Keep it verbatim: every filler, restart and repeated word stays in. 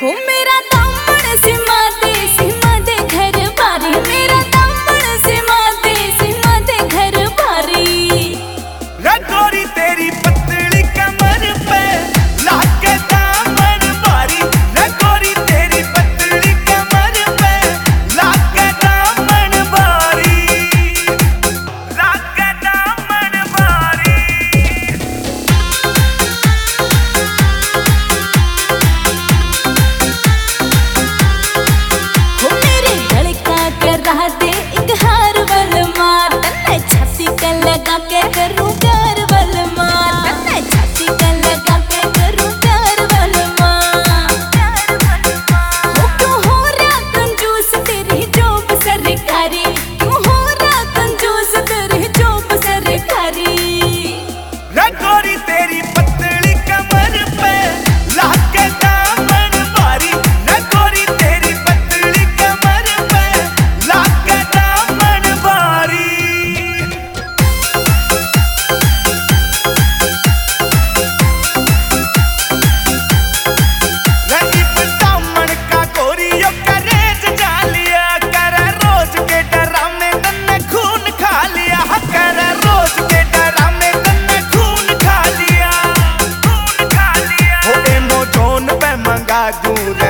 हो मेरा दामन सीमा दे सीमा दे घर बारी, मेरा दामन सीमा दे सीमा दे घर बारी। रगोरी तेरी पतली कमर पे लाके दामन बारी, रगोरी तेरी पतली कमर पे लाके दामन बारी, लाके दामन बारी। हो मेरे गले का कर रहा दे एक हार बल मार, तन्ने छाती का लगा के करूं प्यार बल मार, तन्ने छाती का लगा के करूं प्यार बल मार। हो क्यों हो रहा कंजूस तेरी जॉब सरकारी, क्यों हो रहा कंजूस तेरी जॉब सरकारी। रगोरी तेरी पतली कमर पे लाके दामन बारी, रगोरी तेरी पतली कमर पे लाके दामन बारी। रंगीप दामन का गोरियों का रेज जालिया, कर रोज के डरामे तन्ने खून खा लिया, कर रोज के डरामे तन्ने खून खा लिया, खून खा लिया। हो एमो जोन पे मंगा दूं